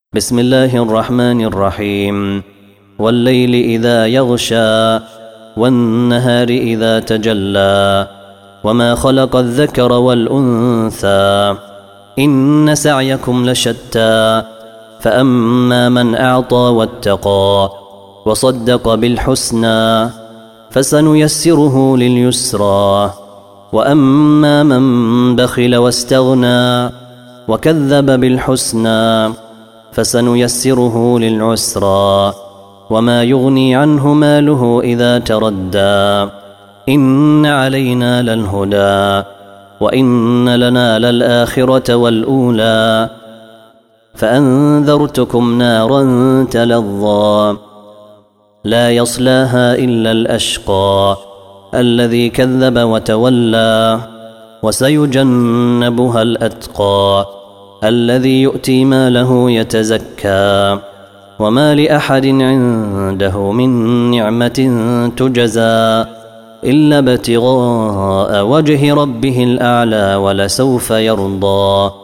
بسم الله الرحمن الرحيم. والليل إذا يغشى والنهار إذا تجلى وما خلق الذكر والأنثى إن سعيكم لشتى فأما من أعطى واتقى وصدق بالحسنى فسنيسره لليسرى وأما من بخل واستغنى وكذب بالحسنى فسنيسره للعسرى وما يغني عنه ماله إذا تردى إن علينا للهدى وإن لنا للآخرة والأولى فأنذرتكم نارا تلظى لا يصلاها إلا الأشقى الذي كذب وتولى وسيجنبها الأتقى الذي يؤتي ماله يتزكى وما لأحد عنده من نعمة تجزى إلا ابتغاء وجه ربه الأعلى ولسوف يرضى